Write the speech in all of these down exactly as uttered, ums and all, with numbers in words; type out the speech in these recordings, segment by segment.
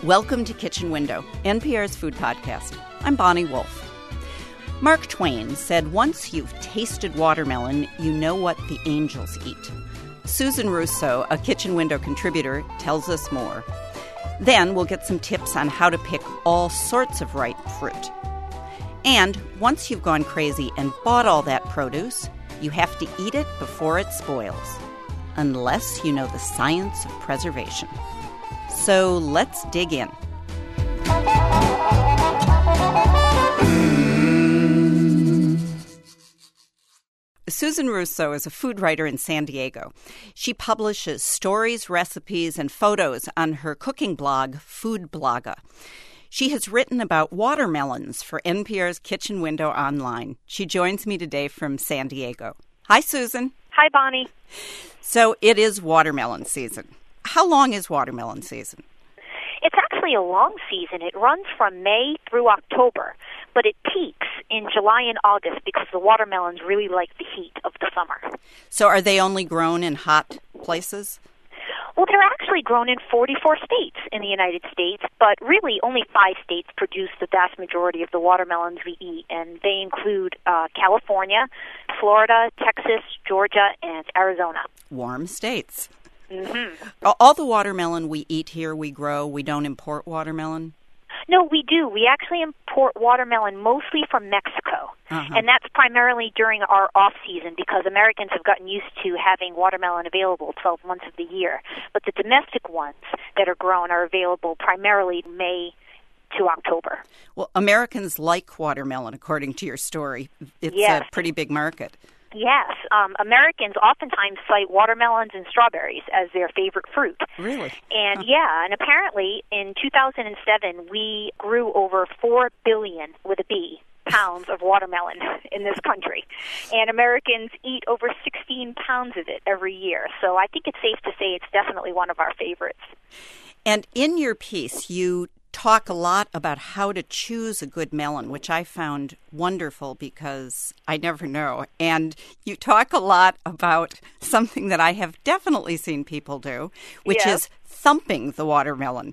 Welcome to Kitchen Window, N P R's food podcast. I'm Bonnie Wolf. Mark Twain said, once you've tasted watermelon, you know what the angels eat. Susan Russo, a Kitchen Window contributor, tells us more. Then we'll get some tips on how to pick all sorts of ripe fruit. And once you've gone crazy and bought all that produce, you have to eat it before it spoils. Unless you know the science of preservation. So let's dig in. Susan Russo is a food writer in San Diego. She publishes stories, recipes, and photos on her cooking blog, Food Blogga. She has written about watermelons for N P R's Kitchen Window Online. She joins me today from San Diego. Hi, Susan. Hi, Bonnie. So it is watermelon season. How long is watermelon season? It's actually a long season. It runs from May through October, but it peaks in July and August because the watermelons really like the heat of the summer. So are they only grown in hot places? Well, they're actually grown in forty-four states in the United States, but really only five states produce the vast majority of the watermelons we eat, and they include uh, California, Florida, Texas, Georgia, and Arizona. Warm states. Mm-hmm. All the watermelon we eat here, we grow. We don't import watermelon? No, we do. We actually import watermelon mostly from Mexico, uh-huh. and that's primarily during our off-season because Americans have gotten used to having watermelon available twelve months of the year. But the domestic ones that are grown are available primarily May to October. Well, Americans like watermelon, according to your story. It's yes. a pretty big market. Yes. Um, Americans oftentimes cite watermelons and strawberries as their favorite fruit. Really? And huh. yeah, and apparently in two thousand seven we grew over four billion, with a B, pounds of watermelon in this country. And Americans eat over sixteen pounds of it every year. So I think it's safe to say it's definitely one of our favorites. And in your piece, you talk a lot about how to choose a good melon, which I found wonderful because I never know. And you talk a lot about something that I have definitely seen people do, which yes. is thumping the watermelon.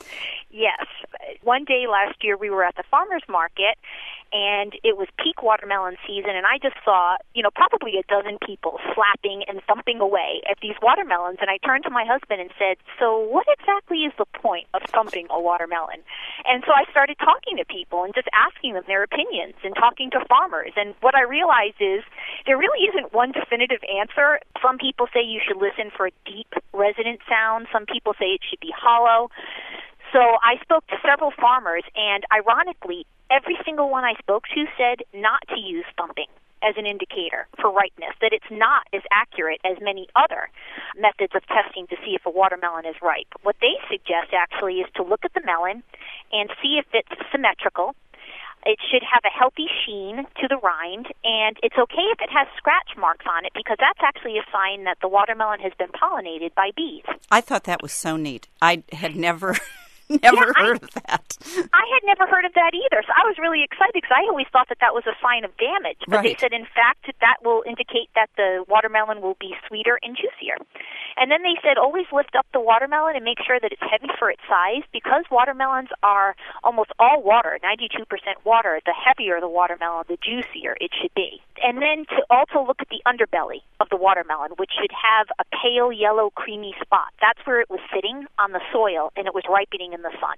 Yes. One day last year we were at the farmer's market, and it was peak watermelon season, and I just saw, you know, probably a dozen people slapping and thumping away at these watermelons, and I turned to my husband and said, so what exactly is the point of thumping a watermelon? And so I started talking to people and just asking them their opinions and talking to farmers, and what I realized is there really isn't one definitive answer. Some people say you should listen for a deep, resonant sound. Some people say it should be hollow. So I spoke to several farmers, and ironically, every single one I spoke to said not to use thumping as an indicator for ripeness, that it's not as accurate as many other methods of testing to see if a watermelon is ripe. What they suggest actually is to look at the melon and see if it's symmetrical. It should have a healthy sheen to the rind, and it's okay if it has scratch marks on it because that's actually a sign that the watermelon has been pollinated by bees. I thought that was so neat. I had never... Never yeah, heard I, of that. I had never heard of that either, so I was really excited because I always thought that that was a sign of damage. But right. they said, in fact, that will indicate that the watermelon will be sweeter and juicier. And then they said, always lift up the watermelon and make sure that it's heavy for its size because watermelons are almost all water, ninety-two percent water. The heavier the watermelon, the juicier it should be. And then to also look at the underbelly of the watermelon, which should have a pale yellow creamy spot. That's where it was sitting on the soil, and it was ripening in the sun.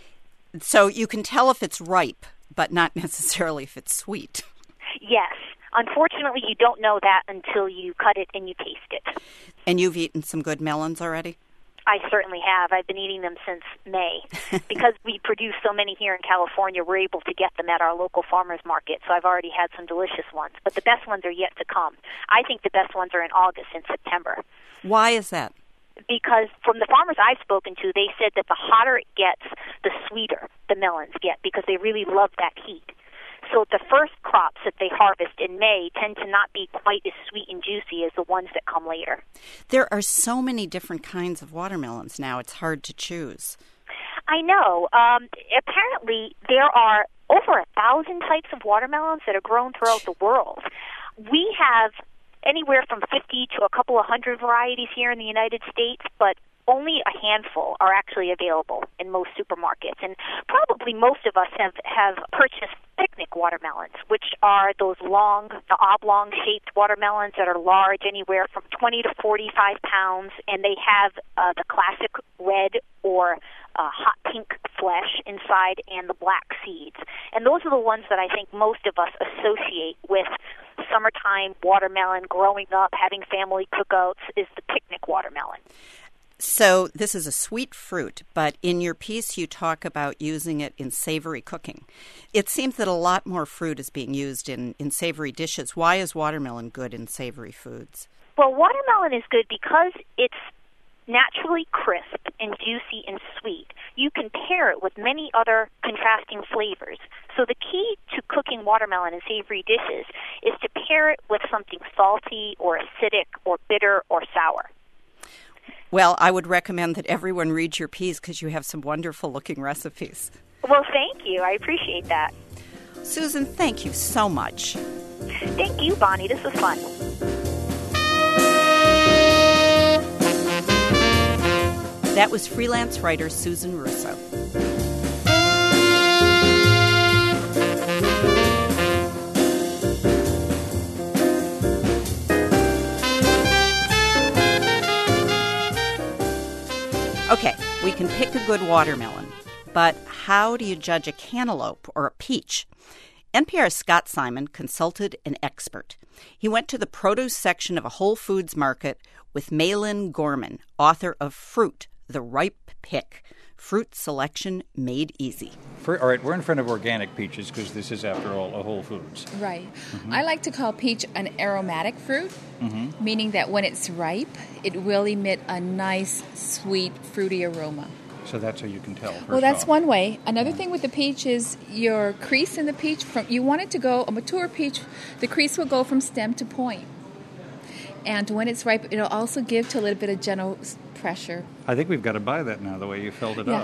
So you can tell if it's ripe, but not necessarily if it's sweet. Yes. Unfortunately, you don't know that until you cut it and you taste it. And you've eaten some good melons already? I certainly have. I've been eating them since May. Because we produce so many here in California, we're able to get them at our local farmers market, so I've already had some delicious ones. But the best ones are yet to come. I think the best ones are in August and September. Why is that? Because from the farmers I've spoken to, they said that the hotter it gets, the sweeter the melons get because they really love that heat. So the first crops that they harvest in May tend to not be quite as sweet and juicy as the ones that come later. There are so many different kinds of watermelons now, it's hard to choose. I know. Um, apparently, there are over a thousand types of watermelons that are grown throughout the world. We have anywhere from fifty to a couple of hundred varieties here in the United States, but only a handful are actually available in most supermarkets. And probably most of us have, have purchased picnic watermelons, which are those long, oblong-shaped watermelons that are large, anywhere from twenty to forty-five pounds, and they have uh, the classic red or uh, hot pink flesh inside and the black seeds. And those are the ones that I think most of us associate with summertime watermelon, growing up, having family cookouts, is the picnic watermelon. So this is a sweet fruit, but in your piece you talk about using it in savory cooking. It seems that a lot more fruit is being used in, in savory dishes. Why is watermelon good in savory foods? Well, watermelon is good because it's naturally crisp and juicy and sweet. You can pair it with many other contrasting flavors. So the key to cooking watermelon in savory dishes is to pair it with something salty or acidic or bitter or sour. Well, I would recommend that everyone read your piece because you have some wonderful-looking recipes. Well, thank you. I appreciate that. Susan, thank you so much. Thank you, Bonnie. This was fun. That was freelance writer Susan Russo. Okay, we can pick a good watermelon, but how do you judge a cantaloupe or a peach? N P R's Scott Simon consulted an expert. He went to the produce section of a Whole Foods market with Malin Gorman, author of Fruit, The Ripe Pick, Fruit Selection Made Easy. For, all right, we're in front of organic peaches because this is, after all, a Whole Foods. Right. Mm-hmm. I like to call peach an aromatic fruit, mm-hmm. meaning that when it's ripe, it will emit a nice, sweet, fruity aroma. So that's how you can tell. Well, that's off. one way. Another thing with the peach is your crease in the peach, from you want it to go, a mature peach, the crease will go from stem to point. And when it's ripe, it'll also give to a little bit of gentle pressure. I think we've got to buy that now, the way you filled it yeah.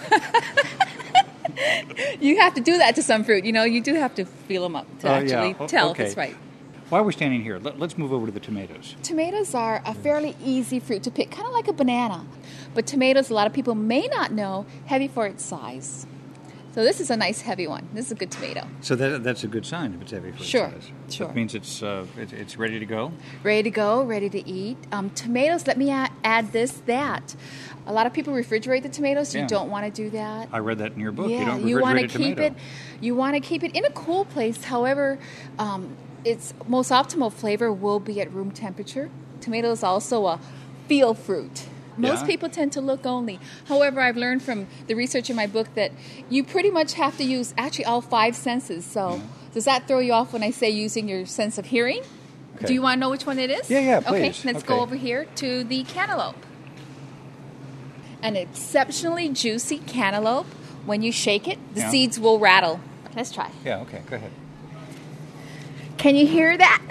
up. You have to do that to some fruit. You know, you do have to feel them up to uh, actually yeah. tell okay. if it's right. While we're standing here, let, let's move over to the tomatoes. Tomatoes are a fairly easy fruit to pick, kind of like a banana. But tomatoes, a lot of people may not know, heavy for its size. So this is a nice heavy one. This is a good tomato. So that that's a good sign if it's heavy for sure, its size. Sure, That means it's uh, it, it's ready to go? Ready to go, ready to eat. Um, tomatoes, let me add, add this, that. A lot of people refrigerate the tomatoes. Yeah. You don't want to do that. I read that in your book. Yeah, you don't refrigerate you want to a keep tomato. it. You want to keep it in a cool place. However, um, its most optimal flavor will be at room temperature. Tomato is also a feel fruit. Most yeah. people tend to look only. However, I've learned from the research in my book that you pretty much have to use actually all five senses. So yeah. does that throw you off when I say using your sense of hearing? Okay. Do you want to know which one it is? Yeah, yeah, Okay, please. let's okay. go over here to the cantaloupe. An exceptionally juicy cantaloupe. When you shake it, the yeah. seeds will rattle. Let's try. Yeah, okay, go ahead. Can you hear that?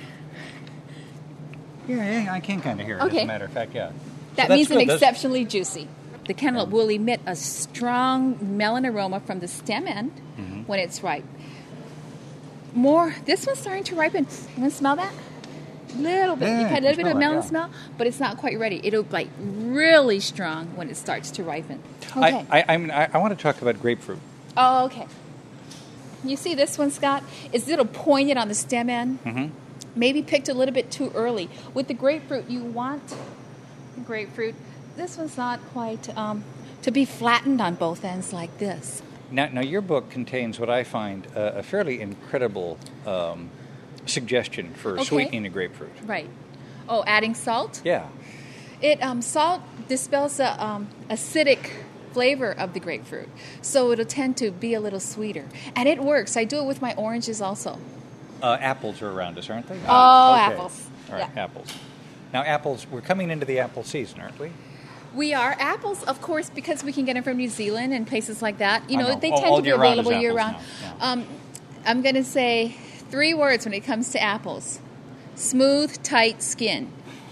Yeah, yeah I can kind of hear it, okay. as a matter of fact, yeah. That so means an good. exceptionally that's... juicy. The cantaloupe will emit a strong melon aroma from the stem end mm-hmm. when it's ripe. More, this one's starting to ripen. You want to smell that? A little bit. Yeah, you had a little bit of melon it, yeah. smell, but it's not quite ready. It'll like really strong when it starts to ripen. Okay. I, I, I, mean, I, I want to talk about grapefruit. Oh, okay. You see this one, Scott? It's a little pointed on the stem end. Mm-hmm. Maybe picked a little bit too early. With the grapefruit, you want grapefruit. This one's not quite um, to be flattened on both ends like this. Now, now your book contains what I find uh, a fairly incredible um, suggestion for okay. sweetening a grapefruit. Right. Oh, adding salt? Yeah. It um, salt dispels the um, acidic flavor of the grapefruit, so it'll tend to be a little sweeter. And it works. I do it with my oranges also. Uh, apples are around us, aren't they? Oh, uh, okay. apples. All right, yeah. apples. Now, apples, we're coming into the apple season, aren't we? We are. Apples, of course, because we can get them from New Zealand and places like that. You know, know. they all, tend all to be year available round year round. Yeah. Um, I'm going to say three words when it comes to apples. Smooth, tight skin.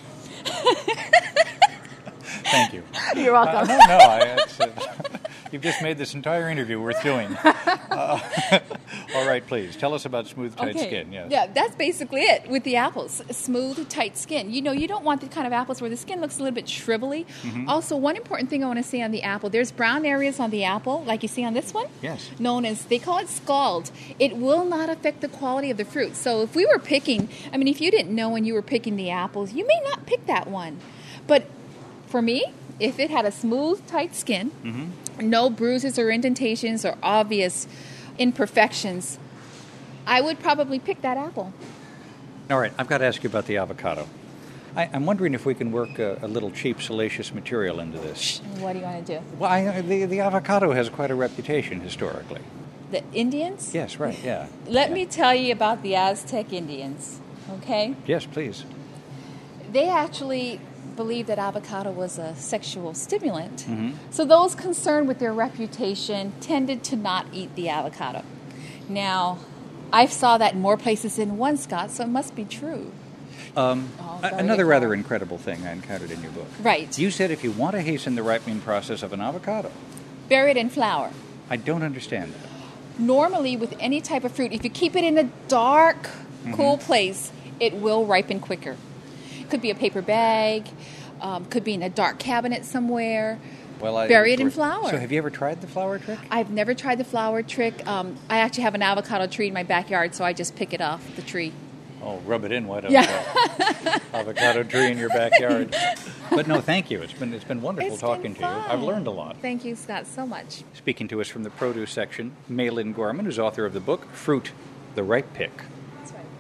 Thank you. You're welcome. Uh, no, no. I, it's, uh, you've just made this entire interview worth doing. Uh, All right, please. Tell us about smooth, tight okay. skin. Yes. Yeah, that's basically it with the apples. Smooth, tight skin. You know, you don't want the kind of apples where the skin looks a little bit shrivelly. Mm-hmm. Also, one important thing I want to say on the apple, there's brown areas on the apple, like you see on this one. Yes. Known as, they call it scald. It will not affect the quality of the fruit. So if we were picking, I mean, if you didn't know when you were picking the apples, you may not pick that one. But for me, if it had a smooth, tight skin, mm-hmm. no bruises or indentations or obvious imperfections, I would probably pick that apple. All right, I've got to ask you about the avocado. I, I'm wondering if we can work a, a little cheap, salacious material into this. What do you want to do? Well, I, the, the avocado has quite a reputation historically. The Indians? Yes, right, yeah. Let yeah. me tell you about the Aztec Indians, okay? Yes, please. They actually believed that avocado was a sexual stimulant. Mm-hmm. So those concerned with their reputation tended to not eat the avocado. Now, I saw that in more places than one, Scott, so it must be true. Um, oh, another rather incredible thing I encountered in your book. Right. You said if you want to hasten the ripening process of an avocado. Bury it in flour. I don't understand that. Normally, with any type of fruit, if you keep it in a dark, mm-hmm. cool place, it will ripen quicker. Could be a paper bag, um, could be in a dark cabinet somewhere. Well, I, Bury it in flour. So have you ever tried the flour trick? I've never tried the flour trick. Um, I actually have an avocado tree in my backyard, so I just pick it off the tree. Oh, rub it in. Why don't yeah. you? Avocado tree in your backyard. But no, thank you. It's been it's been wonderful it's talking been to you. I've learned a lot. Thank you, Scott, so much. Speaking to us from the produce section, Maylin Gorman, who's author of the book Fruit, the Ripe Pick. That's right.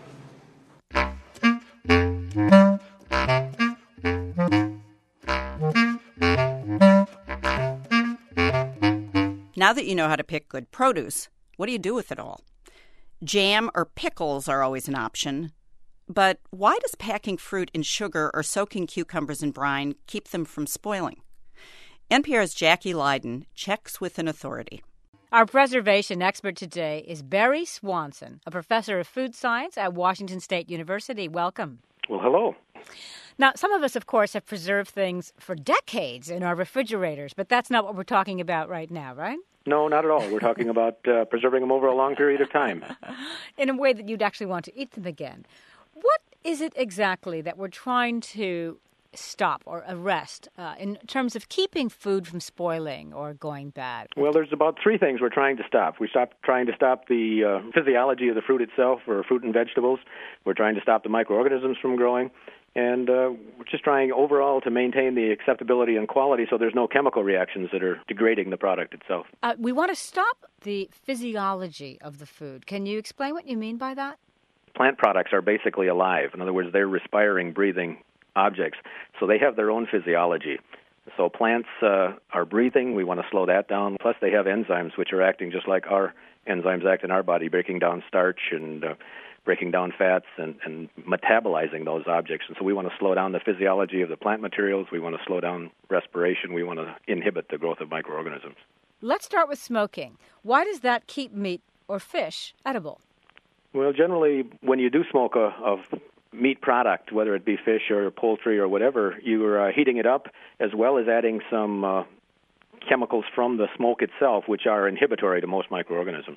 Now that you know how to pick good produce, what do you do with it all? Jam or pickles are always an option. But why does packing fruit in sugar or soaking cucumbers in brine keep them from spoiling? N P R's Jackie Leiden checks with an authority. Our preservation expert today is Barry Swanson, a professor of food science at Washington State University. Welcome. Well, hello. Now, some of us, of course, have preserved things for decades in our refrigerators, but that's not what we're talking about right now, right? No, not at all. We're talking about uh, preserving them over a long period of time. In a way that you'd actually want to eat them again. What is it exactly that we're trying to stop or arrest uh, in terms of keeping food from spoiling or going bad? Well, there's about three things we're trying to stop. We stop trying to stop the uh, physiology of the fruit itself, or fruit and vegetables. We're trying to stop the microorganisms from growing. And uh, we're just trying overall to maintain the acceptability and quality so there's no chemical reactions that are degrading the product itself. Uh, we want to stop the physiology of the food. Can you explain what you mean by that? Plant products are basically alive. In other words, they're respiring, breathing objects. So they have their own physiology. So plants uh, are breathing. We want to slow that down. Plus they have enzymes which are acting just like our enzymes act in our body, breaking down starch and uh, breaking down fats and, and metabolizing those objects. And so we want to slow down the physiology of the plant materials. We want to slow down respiration. We want to inhibit the growth of microorganisms. Let's start with smoking. Why does that keep meat or fish edible? Well, generally, when you do smoke a, a meat product, whether it be fish or poultry or whatever, you're uh, heating it up as well as adding some uh, chemicals from the smoke itself, which are inhibitory to most microorganisms.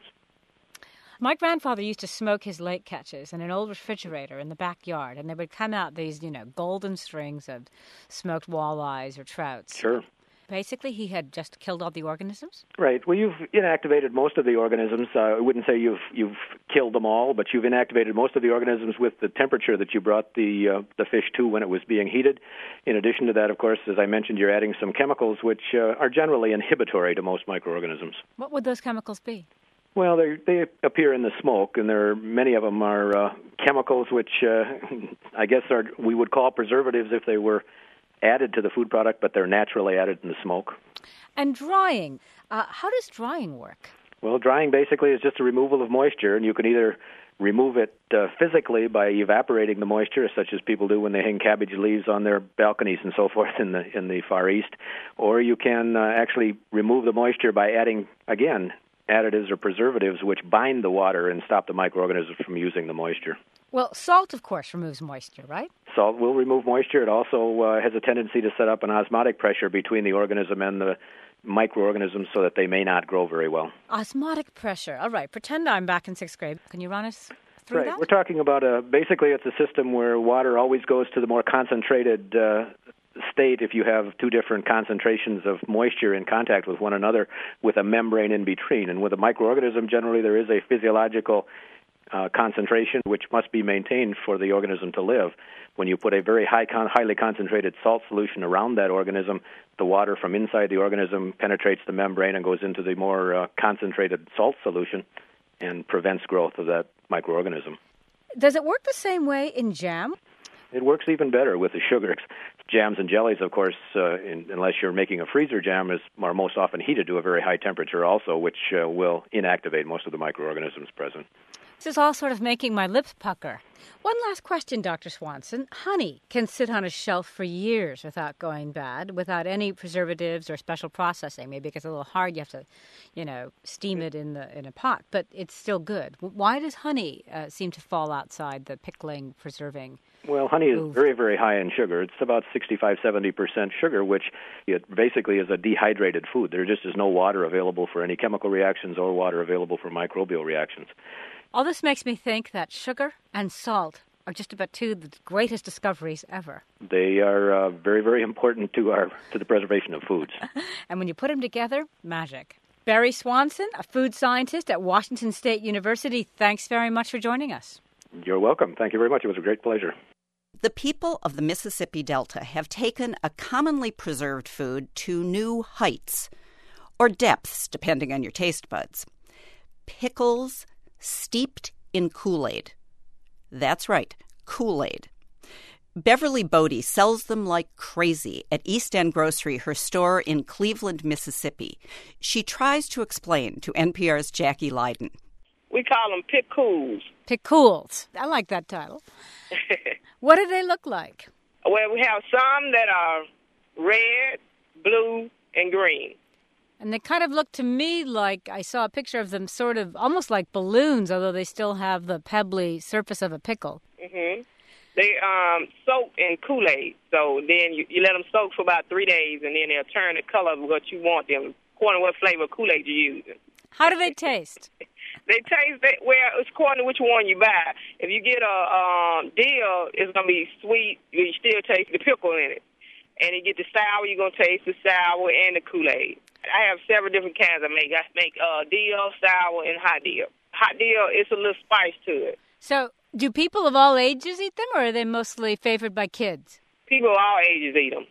My grandfather used to smoke his lake catches in an old refrigerator in the backyard, and there would come out these, you know, golden strings of smoked walleyes or trouts. Sure. Basically, he had just killed all the organisms? Right. Well, you've inactivated most of the organisms. Uh, I wouldn't say you've you've killed them all, but you've inactivated most of the organisms with the temperature that you brought the uh, the fish to when it was being heated. In addition to that, of course, as I mentioned, you're adding some chemicals which uh, are generally inhibitory to most microorganisms. What would those chemicals be? Well, they they appear in the smoke, and there are, many of them are uh, chemicals which uh, I guess are we would call preservatives if they were added to the food product, but they're naturally added in the smoke. And drying. Uh, how does drying work? Well, drying basically is just a removal of moisture, and you can either remove it uh, physically by evaporating the moisture, such as people do when they hang cabbage leaves on their balconies and so forth in the in the Far East, or you can uh, actually remove the moisture by adding, again, additives or preservatives which bind the water and stop the microorganisms from using the moisture. Well, salt, of course, removes moisture, right? Salt will remove moisture. It also uh, has a tendency to set up an osmotic pressure between the organism and the microorganisms so that they may not grow very well. Osmotic pressure. All right. Pretend I'm back in sixth grade. Can you run us through right. that? We're talking about, a, basically it's a system where water always goes to the more concentrated uh, state if you have two different concentrations of moisture in contact with one another with a membrane in between. And with a microorganism, generally there is a physiological uh, concentration which must be maintained for the organism to live. When you put a very high, con- highly concentrated salt solution around that organism, the water from inside the organism penetrates the membrane and goes into the more uh, concentrated salt solution and prevents growth of that microorganism. Does it work the same way in jam? It works even better with the sugars. Jams and jellies, of course, uh, in, unless you're making a freezer jam, is, are most often heated to a very high temperature also, which uh, will inactivate most of the microorganisms present. This is all sort of making my lips pucker. One last question, Doctor Swanson. Honey can sit on a shelf for years without going bad, without any preservatives or special processing. Maybe it gets a little hard. You have to, you know, steam it in the in a pot, but it's still good. Why does honey uh, seem to fall outside the pickling, preserving? Well, honey is very, very high in sugar. It's about sixty-five, seventy percent sugar, which it basically is a dehydrated food. There just is no water available for any chemical reactions or water available for microbial reactions. All this makes me think that sugar and salt are just about two of the greatest discoveries ever. They are uh, very, very important to our to the preservation of foods. And when you put them together, magic. Barry Swanson, a food scientist at Washington State University, thanks very much for joining us. You're welcome. Thank you very much. It was a great pleasure. The people of the Mississippi Delta have taken a commonly preserved food to new heights, or depths, depending on your taste buds. Pickles steeped in Kool-Aid. That's right, Kool-Aid. Beverly Bodie sells them like crazy at East End Grocery, her store in Cleveland, Mississippi. She tries to explain to N P R's Jackie Leiden. We call them pickles. Pickles. I like that title. What do they look like? Well, we have some that are red, blue, and green. And they kind of look to me like, I saw a picture of them sort of almost like balloons, although they still have the pebbly surface of a pickle. Mm-hmm. They um, soak in Kool-Aid. So then you, you let them soak for about three days, and then they'll turn the color of what you want them, according to what flavor of Kool-Aid you're using. How do they taste? They taste, that, well, it's according to which one you buy. If you get a um, dill, it's going to be sweet. You still taste the pickle in it. And you get the sour, you're going to taste the sour and the Kool-Aid. I have several different kinds I make. I make uh, dill, sour, and hot dill. Hot dill, it's a little spice to it. So do people of all ages eat them, or are they mostly favored by kids? People of all ages eat them.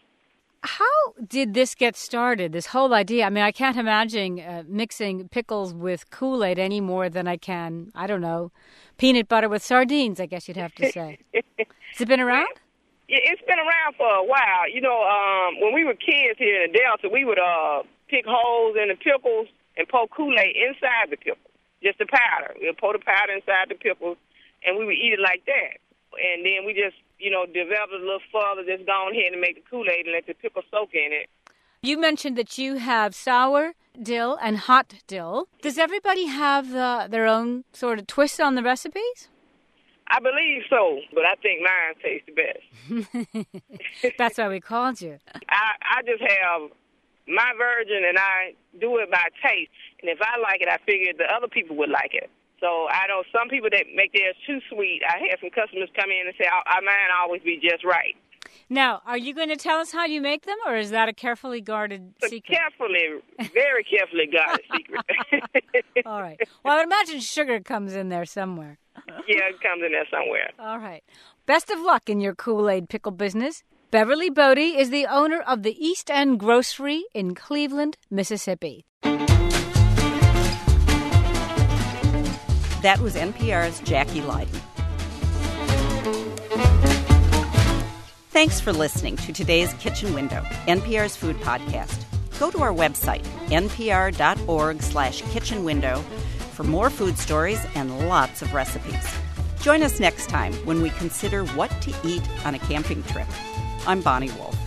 How did this get started, this whole idea? I mean, I can't imagine uh, mixing pickles with Kool-Aid any more than I can, I don't know, peanut butter with sardines, I guess you'd have to say. Has it been around? Yeah, it's been around for a while. You know, um, when we were kids here in the Delta, we would uh, pick holes in the pickles and pour Kool-Aid inside the pickle, just the powder. We'd pour the powder inside the pickles, and we would eat it like that. And then we just, you know, developed it a little further, just go ahead and make the Kool-Aid and let the pickle soak in it. You mentioned that you have sour dill and hot dill. Does everybody have uh, their own sort of twist on the recipes? I believe so, but I think mine tastes the best. That's why we called you. I, I just have my version, and I do it by taste. And if I like it, I figured the other people would like it. So I know some people that make theirs too sweet. I had some customers come in and say, I, mine always be just right. Now, are you going to tell us how you make them, or is that a carefully guarded a secret? Carefully, very carefully guarded secret. All right. Well, I would imagine sugar comes in there somewhere. Yeah, it comes in there somewhere. All right. Best of luck in your Kool-Aid pickle business. Beverly Bodie is the owner of the East End Grocery in Cleveland, Mississippi. That was N P R's Jackie Leiden. Thanks for listening to today's Kitchen Window, N P R's food podcast. Go to our website, npr.org slash kitchen window, for more food stories and lots of recipes. Join us next time when we consider what to eat on a camping trip. I'm Bonnie Wolf.